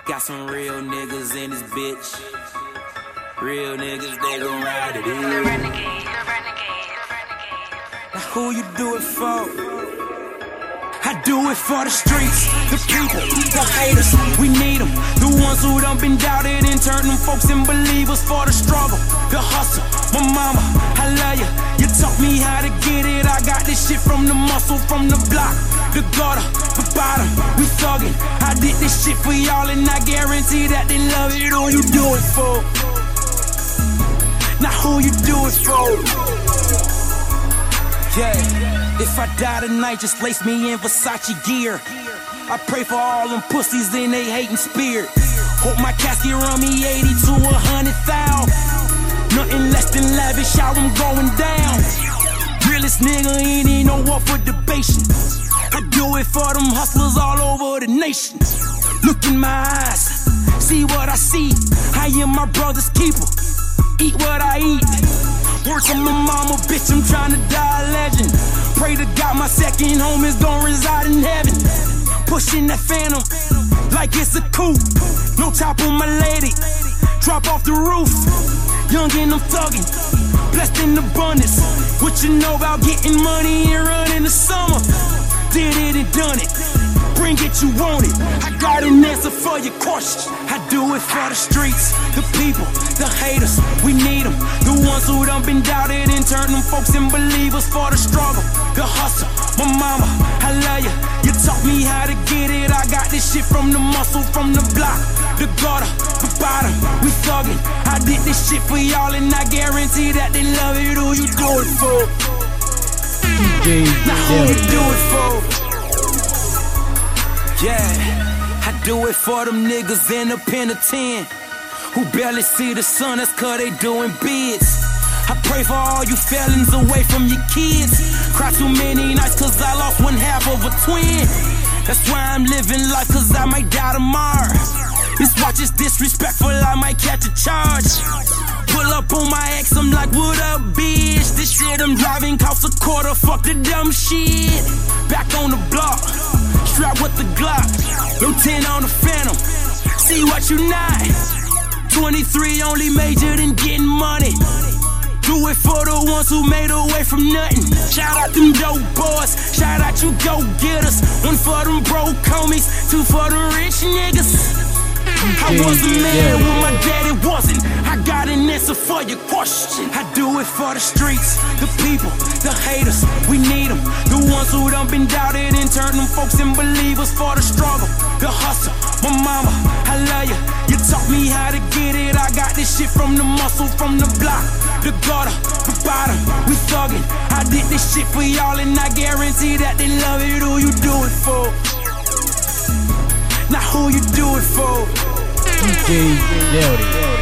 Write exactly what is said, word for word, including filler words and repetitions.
Got some real niggas in this bitch. Real niggas, they gon' ride it in. The renegade, the renegade, the renegade. Now who you do it for? I do it for the streets, the people, the haters, we need them. The ones who done been doubted and turned them folks in believers. For the struggle, the hustle, my mama, I love ya. You taught me how to get it. I got this shit from the muscle, from the block, the gutter, the bottom, we thuggin'. I did this shit for y'all and I guarantee that they love it. Who you do it for? Now who you do it for? Yeah. If I die tonight, just lace me in Versace gear. I pray for all them pussies in they hating spirit. Hope my casket run me eighty to a hundred thousand. Nothing less than lavish, how I'm going down. Realest nigga ain't even no up for debation. I do it for them hustlers all over the nation. Look in my eyes, see what I see. I am my brother's keeper, eat what I eat. Words from my mama, bitch, I'm tryna die a legend. Pray to God my second home is gon' reside in heaven. Pushing that phantom like it's a coupe. No top on my lady, drop off the roof. Young and I'm thuggin', blessed in abundance. What you know about getting money and running the summer? Did it and done it, bring it, you want it. I got an answer for your question. I do it for the streets, the people, the haters, we need them. The ones who done been doubted and turned them folks in believers. For the struggle, the hustle, my mama, I love ya. You taught me how to get it. I got this shit from the muscle, from the block, the gutter, the bottom, we thuggin'. I did this shit for y'all and I guarantee that they love it. Who you do it for? Now who you do it for? Yeah, I do it for them niggas in the penitentiary who barely see the sun, that's cause they doing bids. I pray for all you felons away from your kids. Cry too many nights cause I lost one half of a twin. That's why I'm living life cause I might die tomorrow. This watch is disrespectful, I might catch a charge. Pull up on my ex, I'm like, what up, bitch? This shit I'm driving costs a quarter, fuck the dumb shit. Back on the block, strapped with the Glock. No ten on the Phantom, see what you not. twenty-three only majored in getting money. Do it for the ones who made away from nothing. Shout out them dope boys, shout out you go-getters. One for them broke homies, two for the rich niggas. I was a man when my daddy wasn't. I got an answer for your question. I do it for the streets, the people, the haters, we need them. The ones who done been doubted and turned them folks in believers. For the struggle, the hustle, my mama, I love ya. You taught me how to get it. I got this shit from the muscle, from the block, the gutter, the bottom, we thuggin'. I did this shit for y'all and I guarantee that they love it. Who you do it for? Now who you do it for? D J Delty.